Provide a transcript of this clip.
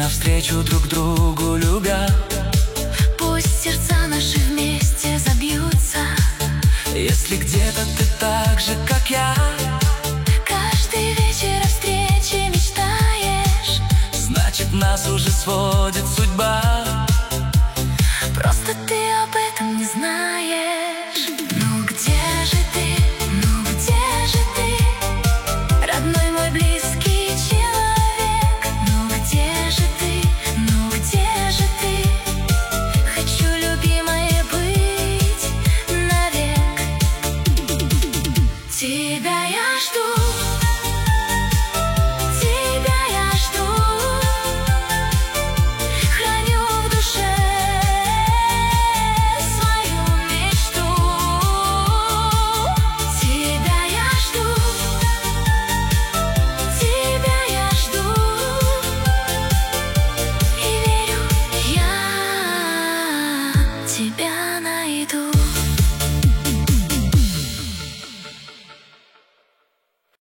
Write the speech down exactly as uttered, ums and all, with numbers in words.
навстречу друг другу любя. Пусть сердца наши вместе забьются. Если где-то ты так же, как я, каждый вечер о встрече мечтаешь, значит, нас уже сводит судьба. Просто ты об этом не знаешь. Ну где же ты, ну где же ты, родной мой близкий человек? Ну где же ты, ну где же ты? Хочу, любимая, быть навек. Тебя я жду, тебя я жду, храню в душе свою мечту. Тебя я жду, тебя я жду, и верю, я тебя найду.